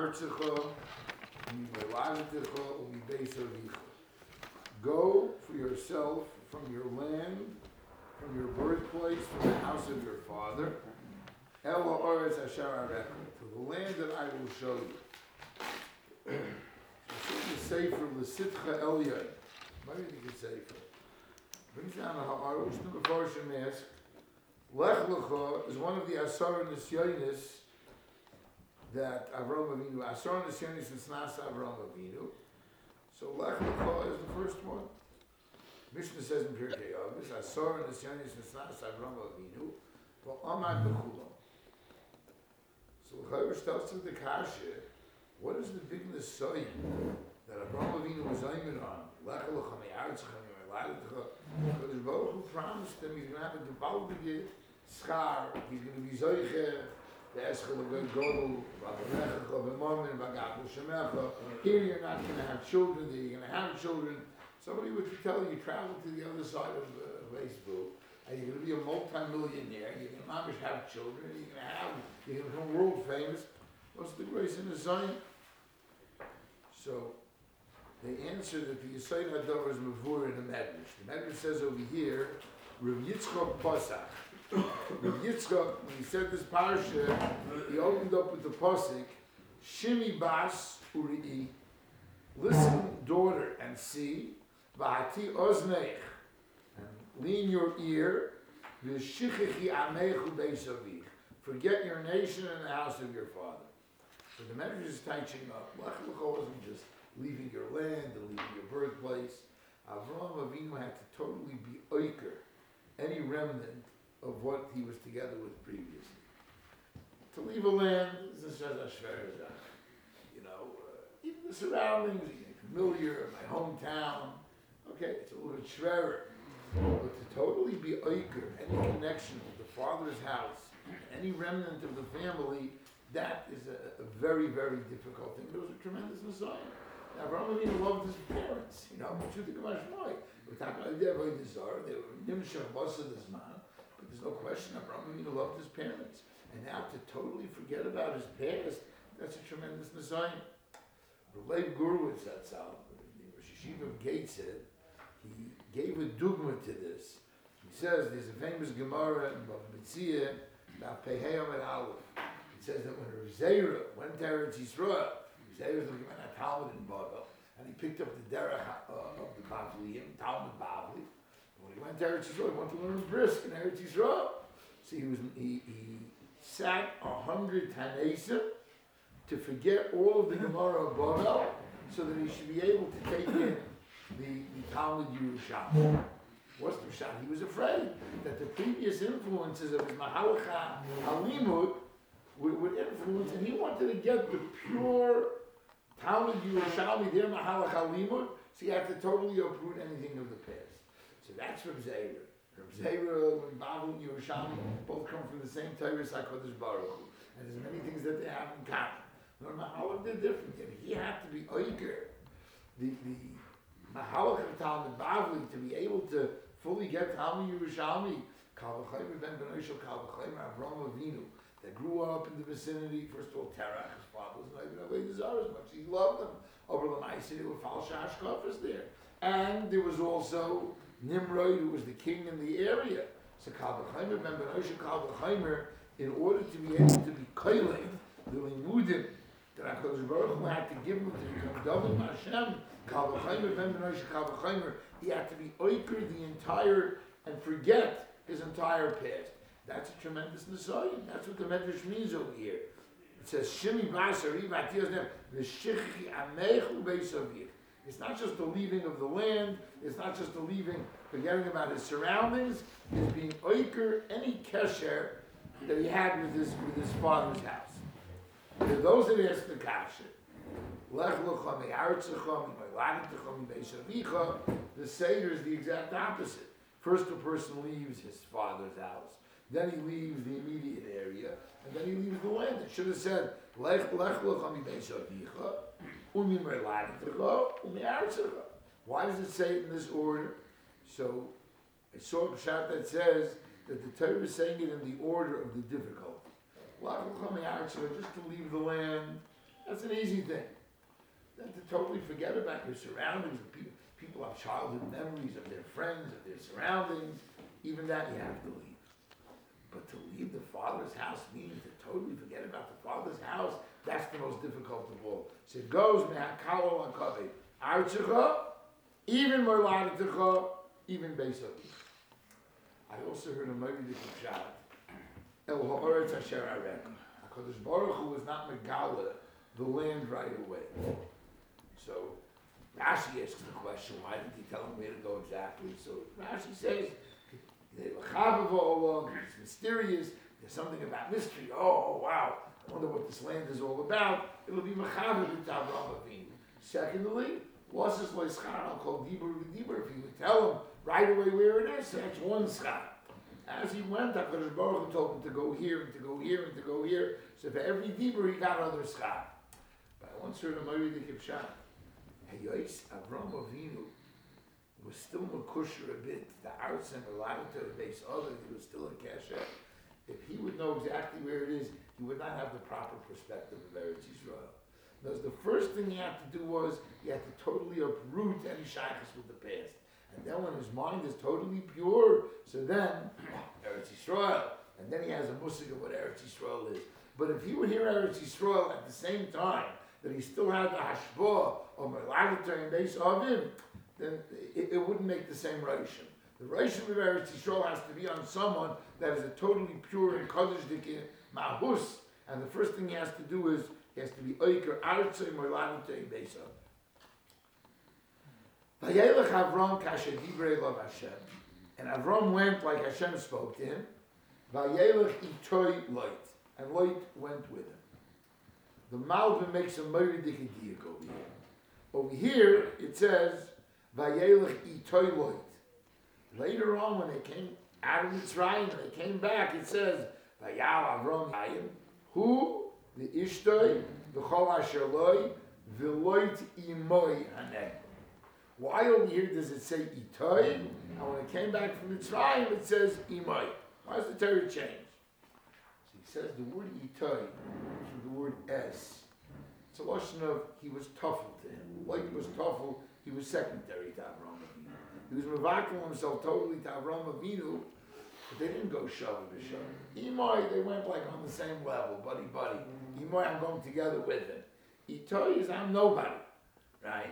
Go for yourself from your land, from your birthplace, from the house of your father, to the land that I will show you. The Sefer L'Sitcha Elyon. What do you think it's Sefer? Brings down the Ha'arush to the Farshim ask, Lech Lecha is one of the Asar Nisyonis that Avraham Avinu, Asar Nisyonis and Snas Avraham Avinu. So Lech Lecha is the first one. Mishnah says in Pirkei Avos, Asar Nisyonis and Snas Avraham Avinu, but Amad Bechulam. So Chavish tells him the Kasha, what is the big Nisoyin that Avraham Avinu was aiming on? Lech Lecha Me'artzcha Me'artzcha. Because Baruch Hu promised him he's going to have a gewaltige schar, he's going to be Zoiche, the Eschel of Godel, V'Averecha, V'Mormen, V'Gabel Shemecha. Here you're not going to have children, there you're going to have children. Somebody would tell you, travel to the other side of Facebook, and you're going to be a multi-millionaire, you're going to have children, you're going to become world famous. What's the grace in the Zion? So, they answer that the Yisayid Hadavar is Mavur in the Medrash. The Medrash says over here, Rav Yitzchak Pasach. Rav Yitzchak, when he said this parsha, he opened up with the Pasuk, Shimi Bas Uri'i, listen, daughter, and see, V'hati Ozneich, and lean your ear, V'shichechi Amechu Beisavich, forget your nation and the house of your father. So the Medrash is touching up. Lech Lecha wasn't just leaving your land and leaving your birthplace. Avraham Avinu had to totally be oiker, any remnant of what he was together with previously. To leave a land, this is a shver, even the surroundings, familiar, my hometown, okay, it's a little bit shverer. But to totally be oiker, any connection with the father's house, any remnant of the family, that is a very, very difficult thing. There was a tremendous Messiah. Now, Avraham Avinu loved his parents. We're talking about Shmoi. We're talking about the Avodah they were Nimshach Basa this man, but there's no question Avraham Avinu loved his parents. And now to totally forget about his past, that's a tremendous Messiah. Lev Gurwitz, that's how the Rosh Yeshiva of Gates said, he gave a dogma to this. He says there's a famous Gemara in Bava Metzia about Peheyam and Aleph. It says that when Rav Zera went to Eretz Yisrael, Zera was looking at a Talmud in Bavel, and he picked up the derech of the Bavliim, Talmud Bavli. When he went to Eretz Yisrael, he wanted to learn brisk in Eretz Yisrael. So he sat 100 Tanesim to forget all of the Gemara of Bavel, so that he should be able to take in the Talmud Yerushalmi. What's the shot? He was afraid that the previous influences of his Mahalacha Halimut would influence, and he wanted to get the pure Talmud Yerushalmi, their Mahalach Halimut, so he had to totally uproot anything of the past. So that's Rav Zera. Rav Zera and Babel and Yerushalmi both come from the same Torah, HaKadosh Baruch Hu. And there's many things that they have in common. No, Mahalach, they're different. And he had to be oiker, the Mahalach of Talmud Bavli, to be able to fully get Talmud Yerushalmi, Kal V'chaymer ben Benoshel, Kal V'chaymer Avraham Avinu, that grew up in the vicinity. First of all, Terach, his father was not even Avodah Zarah as much. He loved them. Over the Maaseh, there were Falsha Hashkafas there. And there was also Nimrod, who was the king in the area. So Kal V'chaymer ben Benoshel, Kal V'chaymer, in order to be able to be koilei, the limudim that HaKadosh Baruch Hu had to give him to become David Hashem, Kal V'chaymer ben Benoshel, Kal V'chaymer, he had to be oiker the entire, and forget his entire past. That's a tremendous Messiah. That's what the Medrash means over here. It says, Shimi Basari, V'shichi Amechu Beisavir. It's not just the leaving of the land, it's not just the leaving, forgetting about his surroundings, it's being oiker any kesher that he had with his father's house. To those that ask the kasha, Lech Lecha Me'artzecha Me'lagetzecha Me'Beisavicha, the Seder is the exact opposite. First a person leaves his father's house, then he leaves the immediate area, and then he leaves the land. It should have said, Lech Lecha Me'Beisavicha Me'lagetzecha Me'artzecha. Why does it say it in this order? So I saw a shot that says that the Torah is saying it in the order of the difficulty. Just to leave the land, That's an easy thing. Then to totally forget about your surroundings. People have childhood memories of their friends, of their surroundings. Even that you have to leave. But to leave the father's house means to totally forget about the father's house. That's the most difficult of all. So it goes, me'akalo akabe, artzecha, even morladitecha, even beisavi. I also heard a Moedik Pshat. El ha'oretz asher arek. HaKadosh Baruch Hu was not megala the land right away. So Rashi asks the question, why did he tell him where to go exactly? So Rashi says, it's mysterious, there's something about mystery. Oh wow, I wonder what this land is all about. It'll be Mechaber with Avraham Avinu. Secondly, Losses Loischar, I'll call Dibur V'Dibur. If he would tell him right away where it is, so that's one schar. As he went, HaKadosh Baruch Hu told him to go here and to go here and to go here. So for every Dibur he got other schar. But I once heard a Moedik Pshat. Avraham Avinu was still makusher a bit. The arts and the to the base other, he was still in kasher. If he would know exactly where it is, he would not have the proper perspective of Eretz Yisrael. Because the first thing he had to do was he had to totally uproot any shaykhs with the past. And then when his mind is totally pure, so then Eretz Yisrael, and then he has a musig of what Eretz Yisrael is. But if he would hear Eretz Yisrael at the same time that he still had the hashbah of Merlagater and base of him, then it wouldn't make the same Rishon. The Rishon of Eretz Yisrael has to be on someone that is a totally pure and Kodesh Mahus, and the first thing he has to do is he has to be Oiker Artzei Merlagater and base of. Vayelech Avram kasher divrei lo Hashem, and Avram went like Hashem spoke to him. Vayelech itoy loit, and Loit went with him. The Malvin makes a Moedik Diak over here. Over here it says Vayelech itoy loit. Later on, when they came out of Mitzrayim, when they came back, it says Vayal Avram Yayim, who the Ishtoi, the Chol Asher Loi, the Loit Imoy Haneh. Why over here does it say Itoy? And when it came back from Mitzrayim, it says Imoy. Why does the Torah change? So he says the word Itoy from the word Es. It's a lesson of he was tuffle to him. Like he was tuffle, he was secondary to Avraham Avinu. He was mevakel himself totally to Avraham Avinu, but they didn't go shavah b'shavah. Imoy, they went like on the same level, buddy. Imoy, I'm going together with him. Itoy is I'm nobody, right?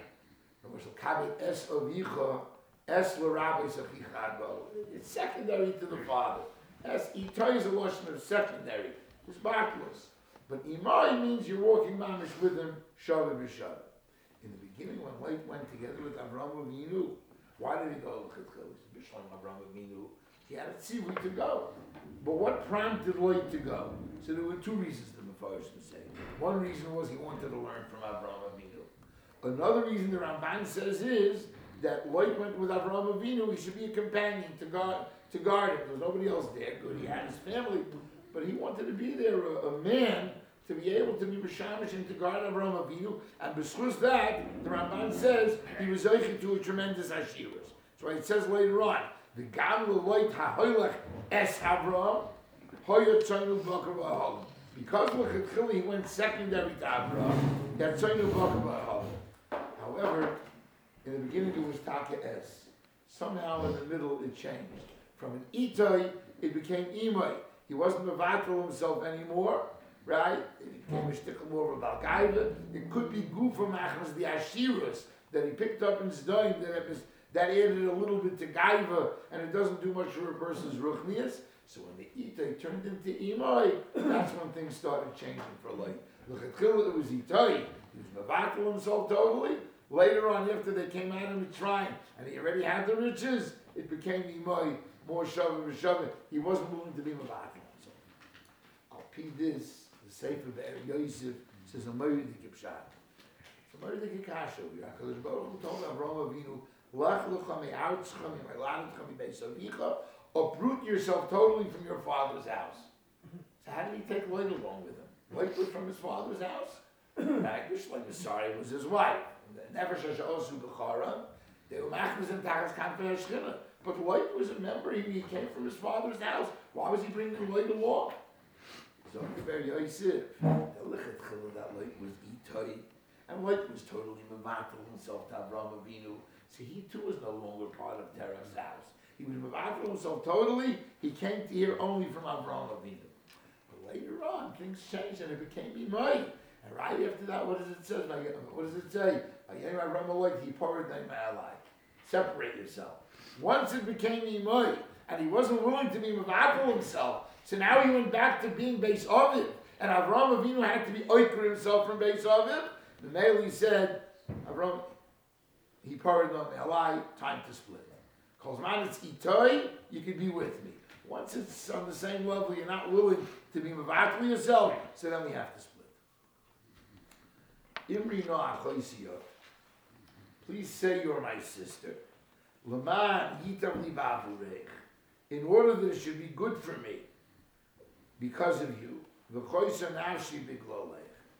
It's secondary to the father. Itoy is a lesson of secondary. It's backwards. But Imai means you're walking mamish with him, shavah b'shavah. In the beginning, when Lot went together with Avraham Avinu, why did he go to Avraham Avinu? He had a tzivui to go. But what prompted Lot to go? So there were two reasons the Mepharshim say. One reason was he wanted to learn from Avraham Avinu. Another reason the Ramban says is that Lot went with Avraham Avinu. He should be a companion to guard him. There was nobody else there. Good, he had his family, but he wanted to be there, a man to be able to be Mishamish and to guard Avraham Avinu. And because that, the Ramban says he was zeicher to a tremendous Ashiras. So it says later on, the Gamla Lot HaHoylech Es Avraham Hoyot Tzonu Bakar V'Ahalim. Because L'Chatchila he went secondary to Avraham, that Tzonu Bakar V'Ahalim. However, in the beginning it was Taka Es. Somehow in the middle it changed. From an Itay, it became Imay. He wasn't Mavatal himself anymore, right? It became a shtickle more of a Balgaiva. It could be Gufa Machmas, the Ashiras, that he picked up in Zdoim, that added a little bit to Gaiva, and it doesn't do much for a person's Ruchnias. So when the Itay turned into Imay, that's when things started changing for Lot. Look at Chil, it was Itay. He was Mavatal himself totally. Later on, after they came out of Mitzrayim, and he already had the riches, it became Imay, more Shavah B'Shavah. He wasn't willing to be Mavatal. So, I'll pee this, the Sefer Be'er Yosef says a Moedik Pshat. It's a Moedik Kasha. HaKadosh Baruch Hu told Avraham Avinu, Lach L'cha me'artzcha me'meladetcha me'beis avicha, uproot yourself totally from your father's house. So how did he take Lot along with him? Lot was from his father's house. Like Messiah was his wife. Never shashaosu b'chara. They were machmas and takas kanfei hashchina. But Lot was a member. He came from his father's house. Why was he bringing Lot along? So Be'er Yosef, the lichatchila that Lot was Itoi, and Lot was totally mevatel himself to Avraham Avinu. So he too was no longer part of Terah's house. He was mevatel himself totally. He came to hear only from Avraham Avinu. But later on, things changed and it became Imai. And right after that, what does it say? What does it say? He poured them ally. Separate yourself. Once it became Imai, and he wasn't willing to be mevatel himself, so now he went back to being Beis Aviv, and Avraham Avinu had to be oiker himself from Beis Aviv. The Meli said, Avraham, he poured them ally, time to split. Kozman it's Itoi, you could be with me. Once it's on the same level, you're not willing to be mevatel yourself, so then we have to split. Imri no achoisiyot. Please say you're my sister. Leman yitav li bavurech. In order that it should be good for me, because of you. V'choisa nafshi biglolech.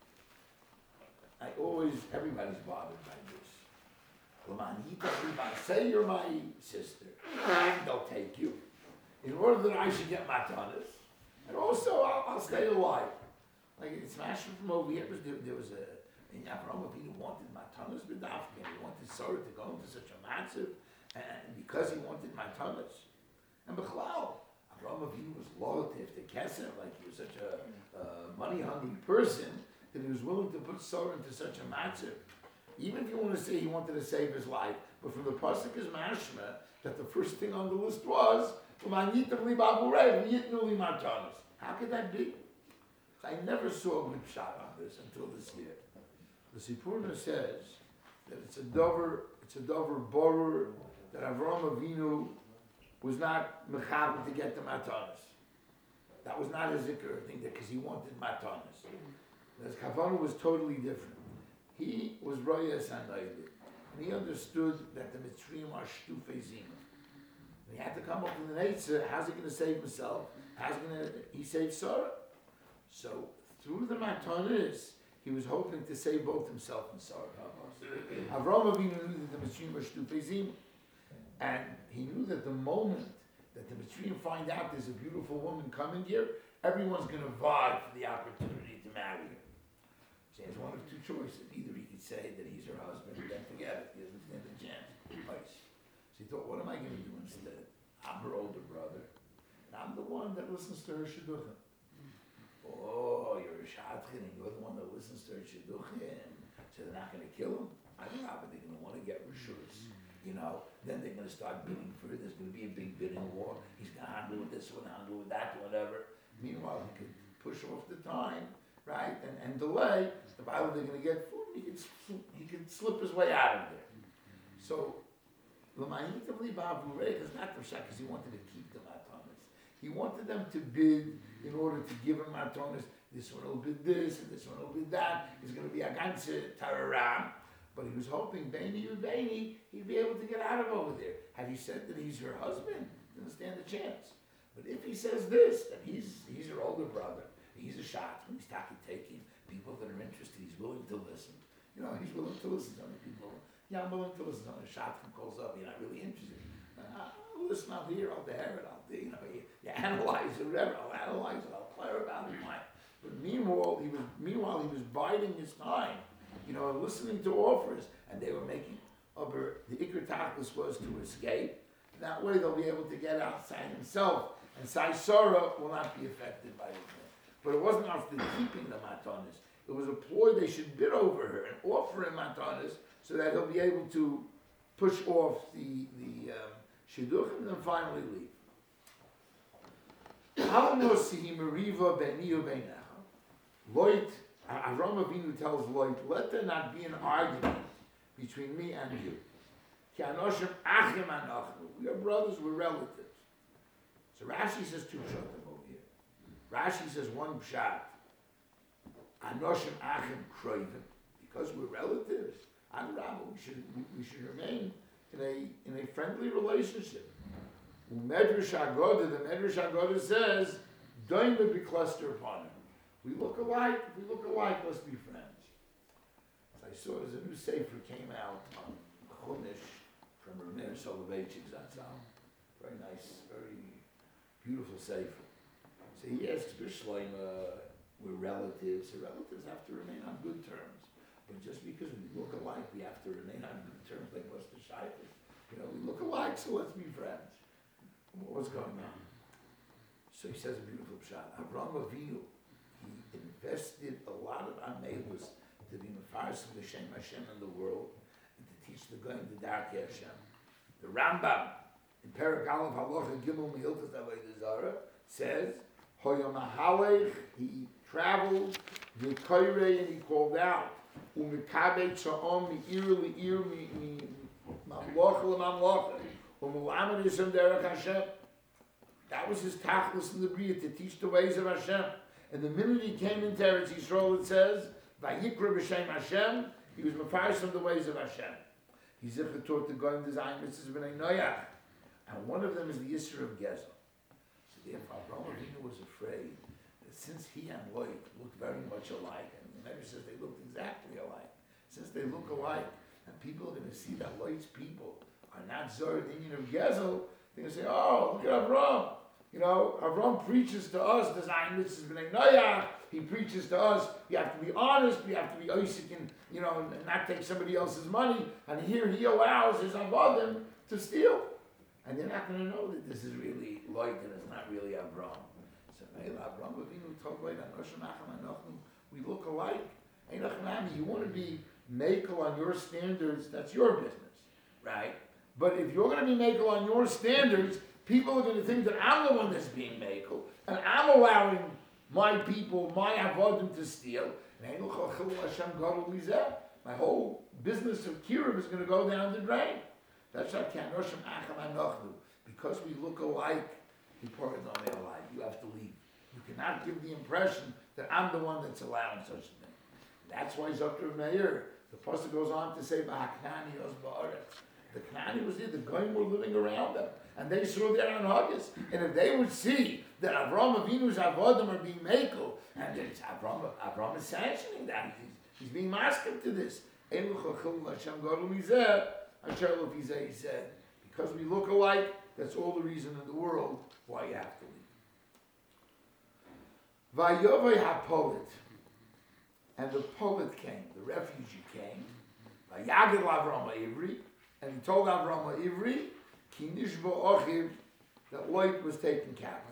Everybody's bothered by this. Leman yitav li bavurech. Say you're my sister, and they'll take you. In order that I should get matanas, and also I'll stay alive. Like it's mashing from over here. There was a. And Avraham Avinu wanted matanas b'dafka, and he wanted Sarah to go into such a massive, and because he wanted matanas. And Bechlal, Avraham Avinu was loyal to Kesef, like he was such a money-hungry person, that he was willing to put Sarah into such a massive. Even if you want to say he wanted to save his life, but from the pasuk is mashma, that the first thing on the list was, how could that be? I never saw a good shot on this until this year. The Sipurna says that it's a dover borer that Avraham Avinu was not mechaber to get the matanas. That was not his zikr thing, because he wanted matanas. His kavanah was totally different. He was royas hanayid, and he understood that the mitzrayim are shtufei zina. He had to come up with an answer. How's he going to save himself? He saved Sarah? So through the matanas, he was hoping to save both himself and Sarah. Avraham Avinu knew that the Mitzrayim were shtufei, and he knew that the moment that the Mitzrayim find out there's a beautiful woman coming here, everyone's going to vie for the opportunity to marry her. So he has one of two choices. Either he could say that he's her husband, and then forget it. He doesn't stand a chance. Twice. So he thought, what am I going to do instead? I'm her older brother, and I'm the one that listens to her shidduchim. Oh, you're a shadchan, and you're the one that listens to her shidduchim, so they're not going to kill him? I don't know, but they're going to want to get rishus. Then they're going to start bidding for it. There's going to be a big bidding war. He's going to handle with this one, handle with that, whatever. Meanwhile, he could push off the time, right, and delay. The Bible, they're going to get food. He could slip his way out of there. So, L'mayitav li ba'avurech is not the shak, because he wanted to keep the matanas. He wanted them to bid in order to give him matanas. This one will bid this, and this one will bid that. It's going to be a ganze tararam. But he was hoping, Beini Ubeini, he'd be able to get out of over there. Had he said that he's her husband, didn't stand a chance. But if he says this, that he's her older brother, he's a shot, he's taking people that are interested, he's willing to listen. He's willing to listen to other people. Yeah, I'm willing to listen to a shot who calls up, you're not really interested. I'll listen, I'll hear, I'll bear it, you analyze it, whatever, I'll analyze it, I'll play about it, fine. But meanwhile, he was biding his time. Listening to offers, and they were making the Iker Tachlis was to escape. That way they'll be able to get outside himself, and Sarah will not be affected by it. But it wasn't after keeping the matanas. It was a ploy they should bid over her and offer him matanas so that he'll be able to push off the shidduch and then finally leave. Loit, Avraham Avinu tells Loit, let there not be an argument between me and you. We are brothers, we're relatives. So Rashi says two pshatim over here. Rashi says one pshat. Anoshim achim kroivim. Because we're relatives, we should remain in a friendly relationship. Medrash Agoda, the Medrash Agoda says, don't be cluster upon him. We look alike, let's be friends. So I saw there's a new sefer came out on Chumash from Rameir Soloveitchik Zatzal. Very nice, very beautiful sefer. So he asks Bishleim, we're relatives. So relatives have to remain on good terms. But just because we look alike, we have to remain on good terms like what's the shaykhs. We look alike, so let's be friends. What's going on? So he says a beautiful shot. Avraham Avinu, he invested a lot of amelus to be mefaris of the Shem Hashem in the world and to teach the going to Darkei Hashem. The Rambam in Perek Aleph Halacha Gimel Mehilchos Avodah Zarah says, Hoyam Hahalech, he traveled, V'koyrei, and he called out, Umikabei Tza'om Mi'ir Li'ir Mamlocha L'Mamlocha, Umulamed Yisem Derech Hashem. That was his tachlis in the Bria, to teach the ways of Hashem. And the minute he came into Eretz Yisrael, it says, Vayikra B'Shem Hashem, he was mefaris from the ways of Hashem. He zikr taught the Goyim design Mitzvahs B'nai Noach. And one of them is the Yisra of Gezel. So therefore, Avraham Avinu was afraid that since he and Lot looked very much alike, and the Medrash says they looked exactly alike, since they look alike, and people are going to see that Lot's people are not Zor, the Indian of Gezel, they're going to say, oh, look at Avraham. Avraham preaches to us, the Zayin Mitzvahs B'nai Noach. He preaches to us, we have to be honest, we have to be Isaac and not take somebody else's money. And here he allows his Avodim to steal. And they're not going to know that this is really Lot and it's not really Avraham. So, Avraham Avinu told Lot, we look alike. You want to be makel on your standards, that's your business, right? But if you're going to be makel on your standards, people are going to think that I'm the one that's being makel, and I'm allowing my people, my avodim to steal. My whole business of kiruv is going to go down the drain. That's how because we look alike, you have to leave. You cannot give the impression that I'm the one that's allowing such a thing. That's why Zokter Meir, the pasuk goes on to say, the Knani was there, the Goyim were living around them, and they saw their anhagas. And if they would see that Avraham Avinu's avodim are being makel, and it's Avraham is sanctioning that, he's being masking to this. He said, because we look alike, that's all the reason in the world why you have to leave. Vayovei HaPolit, and the poet came, the refugee came, Vayagid Avraham Ivri, and he told Avraham Ivri, Ki Nishbo Ochiv, that Lot was taken captive.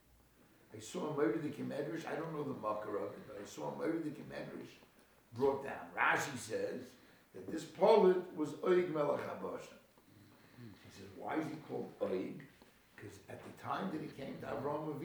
I saw him over the Medrash, I don't know the makar of it, but I saw him over the Medrash brought down. Rashi says that this poet was Oig Melech HaBashan. He says, why is he called Oig? Because at the time that he came to Avraham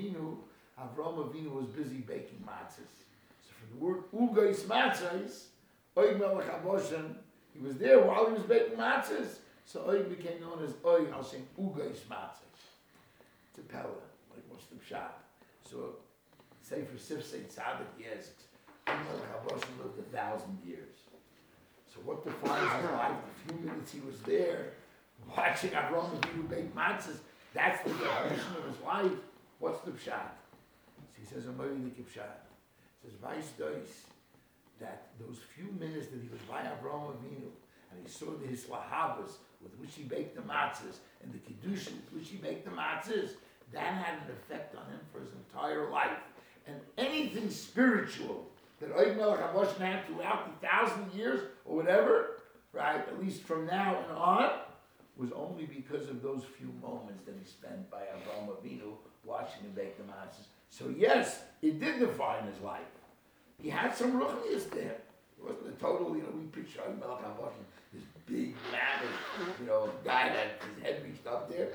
Avinu was busy baking matzahs. So from the word Ugais matzahs, Oig Melech HaBashan, he was there while he was baking matzahs. So Oig became known as Oig, I'll say Ugais matzahs. It's a pella, like what's the pshat? So, say for Sifsei Tzaddik, he asks, Oig Melech HaBashan lived 1,000 years. So what defines his life? The few minutes he was there, watching Avraham Avinu bake matzahs, that's the definition of his life. What's the pshat? So he says, Amoylik pshat. He says, Vice Dois, that those few minutes that he was by Avraham Avinu, and he saw his lahavas with which he baked the matzahs, and the kedusha with which he baked the matzahs, that had an effect on him for his entire life. And anything spiritual that Oig Melech HaBashan had throughout the 1,000 years, or whatever, right, at least from now and on, was only because of those few moments that he spent by Avraham Avinu watching him bake the matzahs. So yes, it did define his life. He had some ruchnias there. It wasn't a total, we picture Oig Melech HaBashan, this big, mammoth, guy that his head reached up there,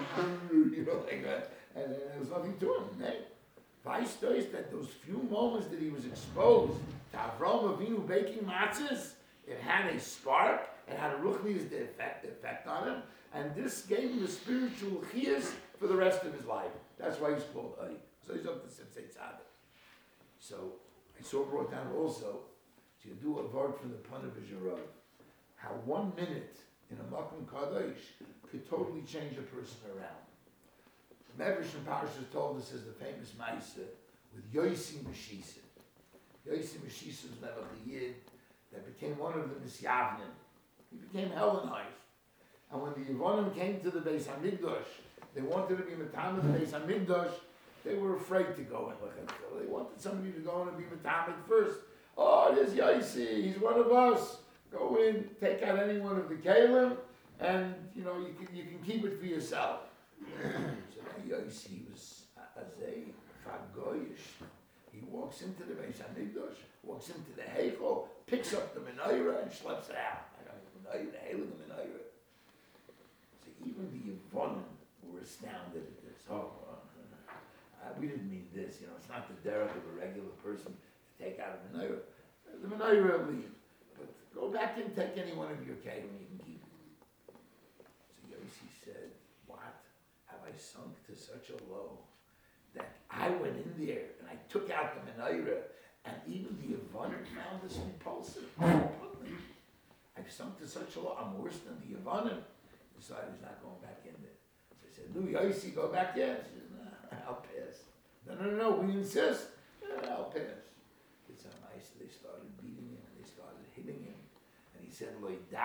like that, and there was nothing to him, right? Vice does that those few moments that he was exposed to Avraham Avinu baking matzahs, it had a spark, it had a ruchnias effect on him, and this gave him a spiritual chiyas for the rest of his life. That's why he's called Oig. So he's up to Sifsei Tzaddik. So I saw brought down also, so you do a word from the Panav V'Zharav, how 1 minute in a Makom Kadosh could totally change a person around. The Medrash and Parashas told us as the famous Maisa with Yosi Meshisa. Yosi Meshisa was never a Yid that became one of the Misyavnim. He became Hellenized. And when the Yevonim came to the Beis HaMikdash, they wanted to be Matamid the Beis HaMikdash, they were afraid to go in Lechatchila. They wanted somebody to go in and be Matamid first. Oh, there's Yaisi, he's one of us. Go in, take out any one of the kalim, and you can keep it for yourself. So Yaisi was Azay Fagoyish. He walks into the Beis Hamikdash, walks into the Heichel, picks up the menorah and schleps it out. The menorah. So even the Yavonim were astounded at this. We didn't mean this, it's not the derech of a regular person to take out a menorah. The menorah leave. But go back and take any one of your kelim, you can keep it. So Yossi said, what? Have I sunk to such a low that I went in there and I took out the menorah and even the Yavonim found this repulsive? I've sunk to such a low, I'm worse than the Yavonim. Decided he's not going back in there. So I said, no, Yossi, go back in. She said, no, I'll pass. No, we insist. Yeah, I'll pass. It's so nice. They started beating him and they started hitting him. And he said,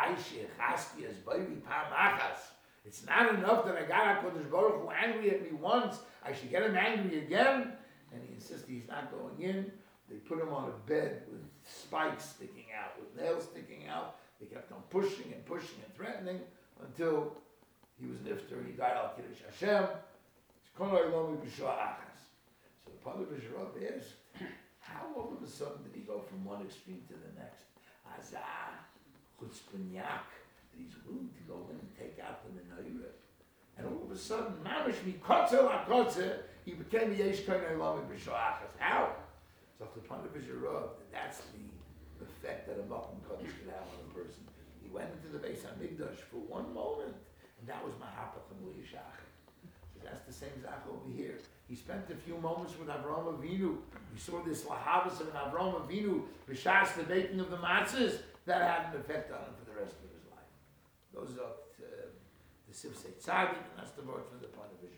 it's not enough that I got HaKadosh Baruch Hu angry at me once. I should get him angry again. And he insisted he's not going in. They put him on a bed with spikes sticking out, with nails sticking out. They kept on pushing and threatening until he was nifter. He died al Kiddush Hashem. So the Paduvish Rav asked, how all of a sudden did he go from one extreme to the next? Azah, chutzpanyak, that he's willing to go in and take out the menorah. And all of a sudden, mamish mikotze lakotze, he became the Yesh Kohen Olam b'shoachas. How? So the Paduvish Rav, that's the effect that a Malchum Kodesh could have on a person. He went into the Beis Hamikdash for one moment, and that was Mahapach and Luyishach. That's the same Zach over here. He spent a few moments with Avraham Avinu. We saw this Lahavas of Avraham Avinu, B'shas, the baking of the matzahs. That had an effect on him for the rest of his life. Those are the Sifsei Tzadik, and that's the word from the point of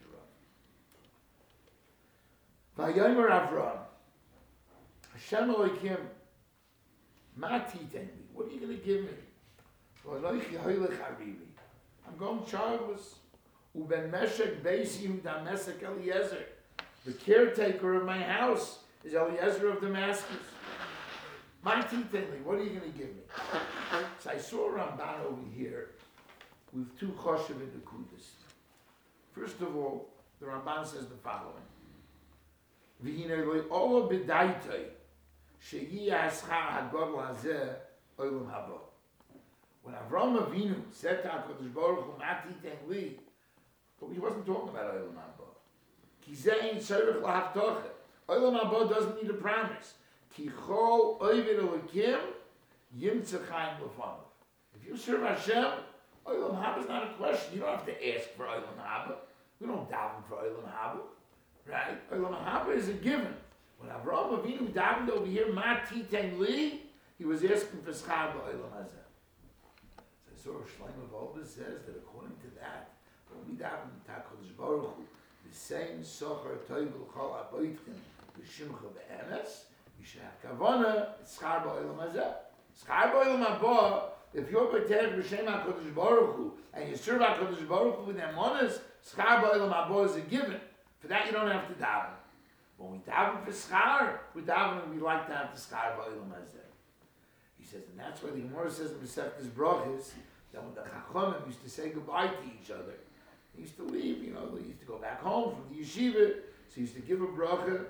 Israel. Vayomer Avraham, Hashem Elokim, Ma titeni, what are you going to give me? I'm going childless. Uben Meshek Beisi Damasek Eliezer. The caretaker of my house is Eliezer of Damascus. My titeli, what are you going to give me? So I saw Ramban over here with two choshev in the kudus. First of all, the Ramban says the following: V'hinei lo'olo b'daitei sheyi aschar hagadol hazeh olam haba. When Avraham Avinu said to HaKadosh Baruch Hu, Ma titen li, but he wasn't talking about Olam Haba. Ki zeh ein tzorech lahavtocha. Olam Haba doesn't need a promise. Ki chol oived Elokim yimtzeh chaim lefanav. If you serve Hashem, Olam Haba is not a question. You don't have to ask for Olam Haba. We don't daven for Olam Haba, right? Olam Haba is a given. When Avraham Avinu davened over here, Ma titen li, he was asking for schar ba'olam hazeh. So Shlomo Volba says that according to that, when we daven HaKadosh Baruch Hu, the same socher toivul chol aboitchem b'shimcha be'emes, you should have kavana, it's schar ba'olam hazeh. Schar ba'olam haba, if you're b'terech b'shem HaKadosh Baruch Hu, and you serve HaKadosh Baruch Hu with emonas, schar ba'olam haba is a given. For that you don't have to daven. When we daven for schar, we like to have the schar ba'olam hazeh. He says, and that's why the Gemara says in Masechtas Brachos that when the Chachamim used to say goodbye to each other, they used to leave, they used to go back home from the yeshiva, so he used to give a bracha,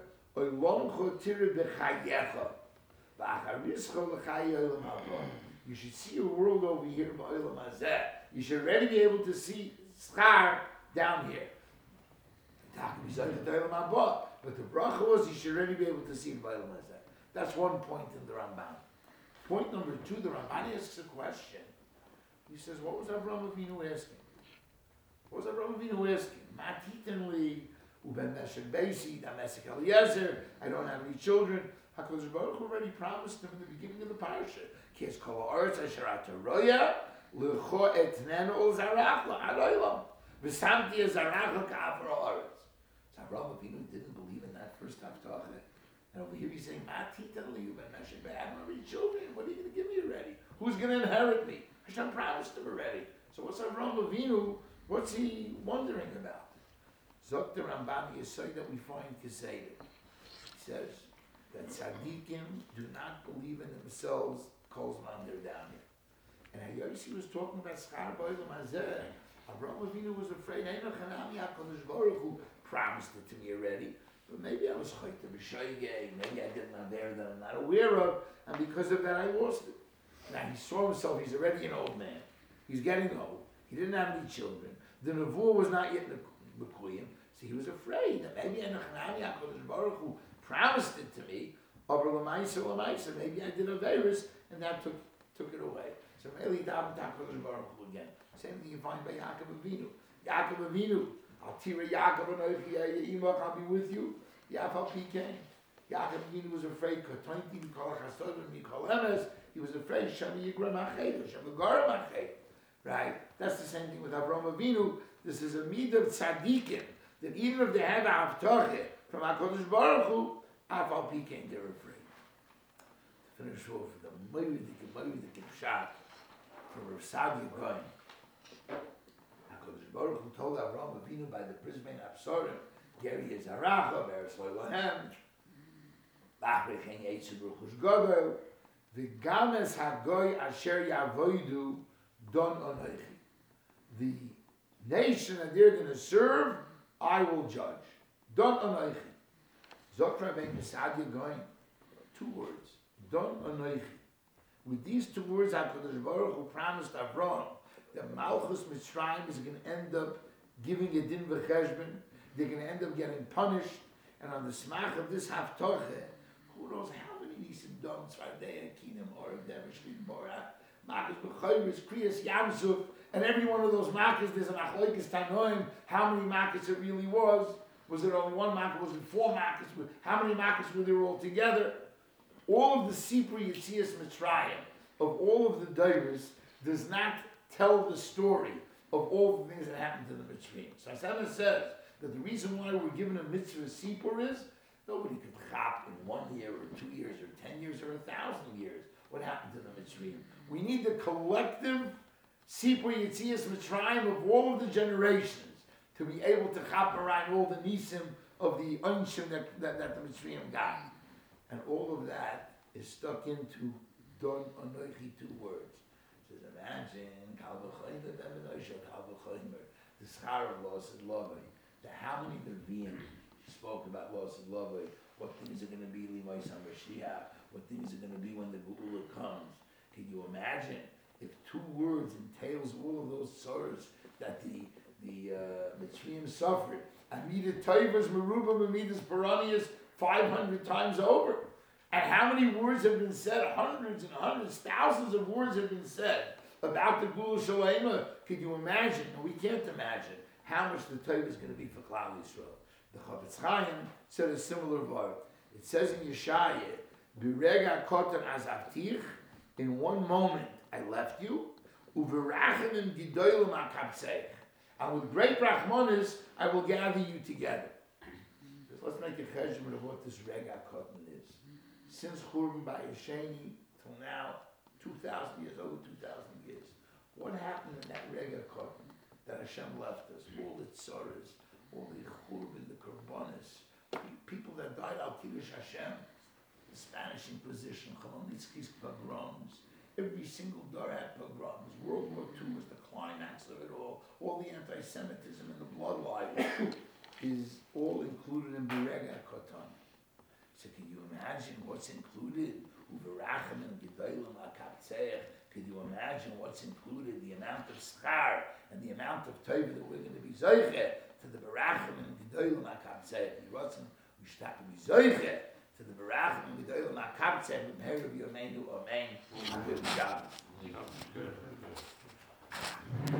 you should see a world over here, you should already be able to see schar down here. But the bracha was, you should already be able to see it by Olam Hazeh. That's one point in the Ramban. Point number two, the Ramban asks a question. He says, what was Avraham Avinu asking? What was Avraham Avinu asking? Matitenli, uben Meshek Beisi, Damasek Eliezer, I don't have any children. HaKadosh Baruch Hu already promised him in the beginning of the parasha. Ki es kol ha'aretz asher ata roya, lecho etnenu ol zarach la'aroylam. V'samti es zarach ka'afar ha'aretz. So Avraham Avinu didn't believe in that first haftarah. And over here he's saying, I don't have any children. What are you going to give me already? Who's going to inherit me? Hashem promised him already. So what's Avraham Avinu? What's he wondering about? Zok the Ramban Yesod that we find Keseder. He says, that tzaddikim do not believe in themselves. Kolzman, they're down here. And Yossi was talking about Schar B'Olam Hazeh. Avraham Avinu was afraid. Enoch Hanami HaKadosh Baruch Hu promised it to me already. But maybe I was chayte b'shoygeg. Maybe I did not there that I'm not aware of. And because of that, I lost it. Now he saw himself. He's already an old man. He's getting old. He didn't have any children. The Nevuah was not yet Mekuyim. So he was afraid that maybe Enoch Hanami HaKadosh Baruch Hu promised it to me. Maybe I did a virus and that took it away. So really, David HaKadosh Baruch Hu again. Same thing you find by Yaakov Avinu. Yaakov Avinu, Al Tira Yaakov Anochi Yimach, I'll be with you. Yafal Pikein. Yaakov Avinu was afraid. Katointi Mikol Chasodim Mikol Emes. He was afraid. Shami Yigram Hacheder. Shami Garam Hacheder. Right. That's the same thing with Avraham Avinu. This is a mid of tzaddikim that even if they have a haftarah from HaKadosh Baruch Hu, Afal Pikein, they're afraid. To finish off with the Moedik Pshat from Rav Sadia Goin. HaKadosh Baruch Hu told Avraham Avinu by the Prismen Absorim, Geri Yezaracha, Beres Loilahem, Bachrechen Yetzu Bruchush Godel, V'games HaGoy Asher Yavoidu Don Onoichi. The nation that they're going to serve, I will judge. Don Onoichi. Zokra Ben Sadia Goin. 2 words. Don Onoichi. With these 2 words, HaKadosh Baruch Hu promised Avraham that Malchus Mitzrayim is going to end up giving a din v'cheshbon. They're going to end up getting punished. And on the smach of this haftarah, who knows how many nisim done, Tzvardei, Kinim, or Devishlim, Borat, Makas B'choyris, Kriyas, Yamsuf, and every one of those makas, there's an achloikis tanoim, how many makas it really was. Was it only 1 makas? Was it 4 makas? How many makas were there all together? All of the Sipur Yetzias Mitzrayim, of all of the Dairis, does not tell the story of all the things that happened to the Mitzrayim. So Hashem says that the reason why we're given a mitzvah Sipur is nobody could chop in 1 year or 2 years or 10 years or 1,000 years what happened to the Mitzrayim. We need the collective Sipur Yetzias Mitzrayim of all of the generations to be able to chop around all the nisim of the unshim that the Mitzrayim got. And all of that is stuck into Don Anochi 2 words. It says, imagine, Kal V'choymer, Kal V'choymer, the schar of Losed Lovei, how many Nevi'im spoke about Losed Lovei, what things are going to be Limos HaMashiach, what things are going to be when the Geula comes. Can you imagine if 2 words entails all of those sorrows that the Mitzrayim suffered? Amidah Toivas, Merubah, Amidas Paranias, 500 times over. And how many words have been said? Hundreds and hundreds, thousands of words have been said about the Gula Shalema. Could you imagine? And we can't imagine how much the Torah is going to be for Klal Yisrael. The Chavetz Chaim said a similar word. It says in Yeshaya, "Birega kotan azavtich." In one moment I left you. Uverachim gidolim akapseich. And with great rachmanis I will gather you together. Let's make a cheshbon of what this Rega Kotan is. Since Churban Bayesheni till now, 2,000 years, over 2,000 years. What happened in that Rega Kotan that Hashem left us? All the tzaras, all the Churban, the Korbanos, people that died al Kiddush Hashem, the Spanish Inquisition, Chmielnicky's pogroms, every single dar had pogroms. World War II was the climax of it all the anti-Semitism and the bloodline is all included in Berega Kotan. So can you imagine what's included? Uverachim and Gedolim HaKaptzeich. Can you imagine what's included? The amount of schar and the amount of tova that we're going to be zoiche to the Berachim and Gedolim HaKaptzeich. We start to be zoiche to the Berachim and Gedolim HaKaptzeich. We pay of Yomeinu Amen. Good job.